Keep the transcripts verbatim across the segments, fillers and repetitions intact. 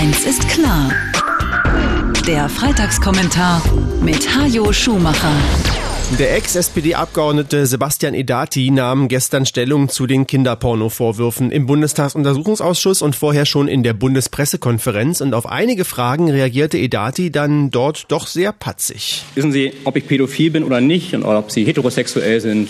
Eins ist klar. Der Freitagskommentar mit Hajo Schumacher. Der Ex-S P D-Abgeordnete Sebastian Edati nahm gestern Stellung zu den Kinderporno-Vorwürfen im Bundestagsuntersuchungsausschuss und vorher schon in der Bundespressekonferenz. Und auf einige Fragen reagierte Edati dann dort doch sehr patzig. Wissen Sie, ob ich pädophil bin oder nicht und ob Sie heterosexuell sind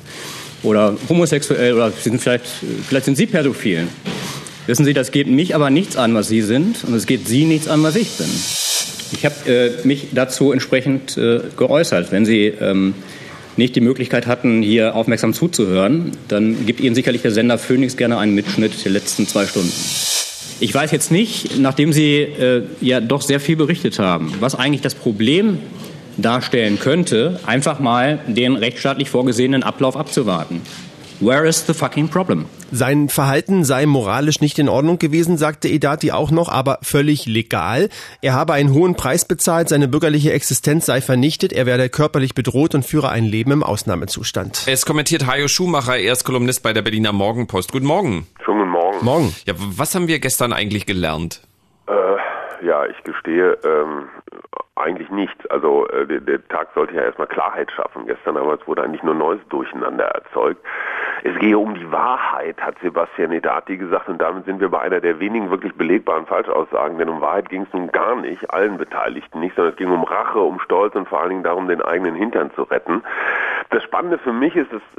oder homosexuell oder Sie sind vielleicht, vielleicht sind Sie pädophil. Wissen Sie, das geht mich aber nichts an, was Sie sind, und es geht Sie nichts an, was ich bin. Ich habe äh, mich dazu entsprechend äh, geäußert. Wenn Sie ähm, nicht die Möglichkeit hatten, hier aufmerksam zuzuhören, dann gibt Ihnen sicherlich der Sender Phoenix gerne einen Mitschnitt der letzten zwei Stunden. Ich weiß jetzt nicht, nachdem Sie äh, ja doch sehr viel berichtet haben, was eigentlich das Problem darstellen könnte, einfach mal den rechtsstaatlich vorgesehenen Ablauf abzuwarten. Where is the fucking problem? Sein Verhalten sei moralisch nicht in Ordnung gewesen, sagte Edati auch noch, aber völlig legal. Er habe einen hohen Preis bezahlt, seine bürgerliche Existenz sei vernichtet, er werde körperlich bedroht und führe ein Leben im Ausnahmezustand. Es kommentiert Hajo Schumacher, er ist Kolumnist bei der Berliner Morgenpost. Guten Morgen. Schönen guten Morgen. Morgen. Ja, was haben wir gestern eigentlich gelernt? Äh, ja, ich gestehe, ähm, eigentlich nichts. Also äh, der, der Tag sollte ja erstmal Klarheit schaffen. Gestern aber es wurde eigentlich nur neues Durcheinander erzeugt. Es gehe um die Wahrheit, hat Sebastian Edati gesagt, und damit sind wir bei einer der wenigen wirklich belegbaren Falschaussagen, denn um Wahrheit ging es nun gar nicht, allen Beteiligten nicht, sondern es ging um Rache, um Stolz und vor allen Dingen darum, den eigenen Hintern zu retten. Das Spannende für mich ist, dass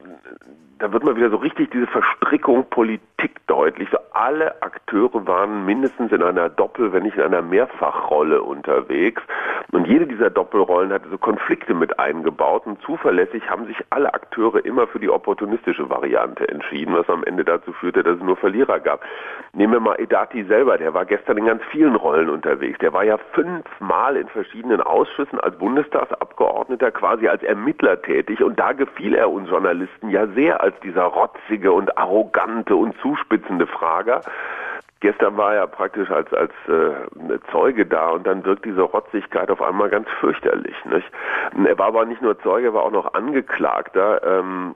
da wird mal wieder so richtig diese Verstrickung Politik deutlich. So alle Akteure waren mindestens in einer Doppel-, wenn nicht in einer Mehrfachrolle unterwegs. Und jede dieser Doppelrollen hatte so Konflikte mit eingebaut. Und zuverlässig haben sich alle Akteure immer für die opportunistische Variante entschieden, was am Ende dazu führte, dass es nur Verlierer gab. Nehmen wir mal Edati selber. Der war gestern in ganz vielen Rollen unterwegs. Der war ja fünfmal in verschiedenen Ausschüssen als Bundestagsabgeordneter, quasi als Ermittler tätig. Und da gefiel er uns Journalisten ja sehr als dieser rotzige und arrogante und zuspitzende Frager. Gestern war er praktisch als als äh, Zeuge da und dann wirkt diese Rotzigkeit auf einmal ganz fürchterlich, nicht? Er war aber nicht nur Zeuge, er war auch noch Angeklagter. Ähm,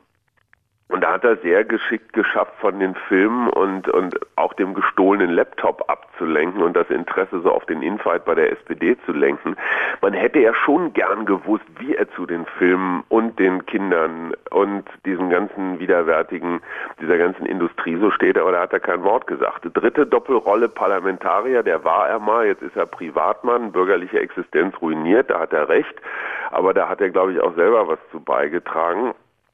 Und da hat er sehr geschickt geschafft, von den Filmen und und auch dem gestohlenen Laptop abzulenken und das Interesse so auf den Infight bei der S P D zu lenken. Man hätte ja schon gern gewusst, wie er zu den Filmen und den Kindern und diesem ganzen widerwärtigen, dieser ganzen Industrie so steht, aber da hat er kein Wort gesagt. Die dritte Doppelrolle Parlamentarier, der war er mal, jetzt ist er Privatmann, bürgerliche Existenz ruiniert, da hat er recht, aber da hat er, glaube ich, auch selber was zu beigetragen.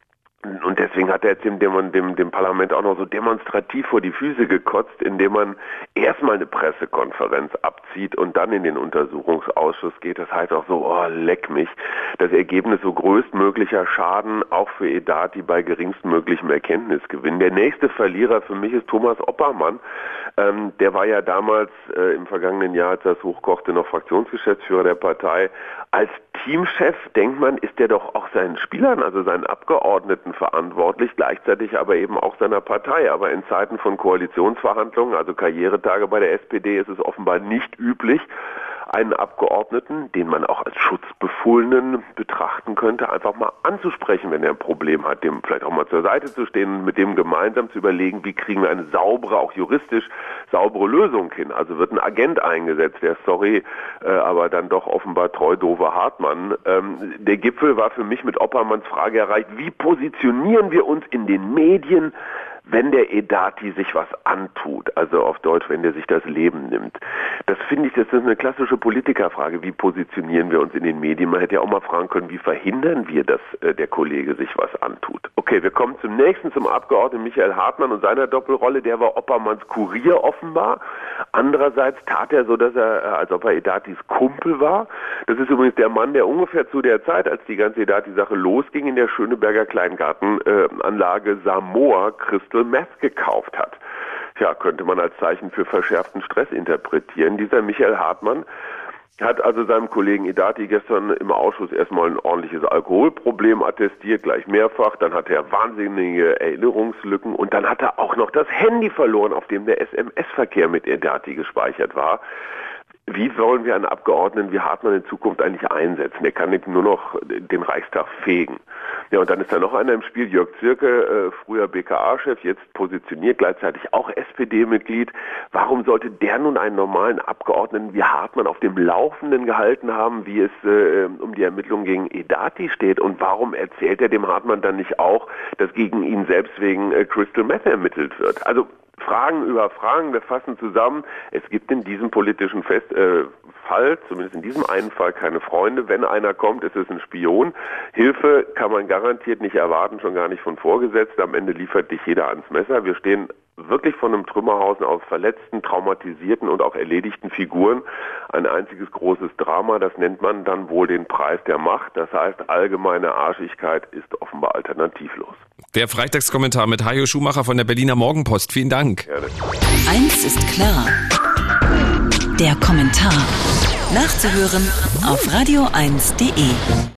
Und deswegen hat er jetzt dem, dem, dem, dem Parlament auch noch so demonstrativ vor die Füße gekotzt, indem man erstmal eine Pressekonferenz abzieht und dann in den Untersuchungsausschuss geht. Das heißt auch so, oh, leck mich. Das Ergebnis so größtmöglicher Schaden, auch für Edati bei geringstmöglichem Erkenntnisgewinn. Der nächste Verlierer für mich ist Thomas Oppermann. Ähm, der war ja damals äh, im vergangenen Jahr, als das hochkochte, noch Fraktionsgeschäftsführer der Partei. Als Teamchef, denkt man, ist der doch auch seinen Spielern, also seinen Abgeordneten verantwortlich, gleichzeitig aber eben auch seiner Partei. Aber in Zeiten von Koalitionsverhandlungen, also Karrieretage bei der S P D, ist es offenbar nicht üblich, einen Abgeordneten, den man auch als Schutzbefohlenen betrachten könnte, einfach mal anzusprechen, wenn er ein Problem hat, dem vielleicht auch mal zur Seite zu stehen und mit dem gemeinsam zu überlegen, wie kriegen wir eine saubere, auch juristisch saubere Lösung hin. Also wird ein Agent eingesetzt, der, sorry, äh, aber dann doch offenbar treu doofe Hartmann. Ähm, der Gipfel war für mich mit Oppermanns Frage erreicht, wie positionieren wir uns in den Medien, wenn der Edati sich was antut, also auf Deutsch, wenn der sich das Leben nimmt. Das finde ich, das ist eine klassische Politikerfrage. Wie positionieren wir uns in den Medien? Man hätte ja auch mal fragen können, wie verhindern wir, dass äh, der Kollege sich was antut? Okay, wir kommen zum nächsten, zum Abgeordneten Michael Hartmann und seiner Doppelrolle. Der war Oppermanns Kurier offenbar. Andererseits tat er so, dass er, äh, als ob er Edatis Kumpel war. Das ist übrigens der Mann, der ungefähr zu der Zeit, als die ganze Edati-Sache losging, in der Schöneberger Kleingartenanlage äh, Samoa Crystal Meth gekauft hat. Ja, könnte man als Zeichen für verschärften Stress interpretieren. Dieser Michael Hartmann hat also seinem Kollegen Edati gestern im Ausschuss erstmal ein ordentliches Alkoholproblem attestiert, gleich mehrfach. Dann hatte er wahnsinnige Erinnerungslücken und dann hat er auch noch das Handy verloren, auf dem der S M S-Verkehr mit Edati gespeichert war. wie wollen wir einen Abgeordneten wie Hartmann in Zukunft eigentlich einsetzen? Der kann nur noch den Reichstag fegen. Ja, und dann ist da noch einer im Spiel, Jörg Zirke, äh, früher B K A-Chef, jetzt positioniert, gleichzeitig auch S P D-Mitglied. Warum sollte der nun einen normalen Abgeordneten wie Hartmann auf dem Laufenden gehalten haben, wie es äh, um die Ermittlungen gegen Edati steht? Und warum erzählt er dem Hartmann dann nicht auch, dass gegen ihn selbst wegen äh, Crystal Meth ermittelt wird? Also Fragen über Fragen, wir fassen zusammen. Es gibt in diesem politischen Fest, äh, Fall, zumindest in diesem einen Fall, keine Freunde. Wenn einer kommt, ist es ein Spion. Hilfe kann man garantiert nicht erwarten, schon gar nicht von Vorgesetzten. Am Ende liefert dich jeder ans Messer. Wir stehen wirklich von einem Trümmerhausen aus verletzten, traumatisierten und auch erledigten Figuren. Ein einziges großes Drama, das nennt man dann wohl den Preis der Macht. Das heißt, allgemeine Arschigkeit ist offenbar alternativlos. Der Freitagskommentar mit Hajo Schumacher von der Berliner Morgenpost. Vielen Dank. Gerne. Eins ist klar. Der Kommentar. Nachzuhören auf radio eins punkt de.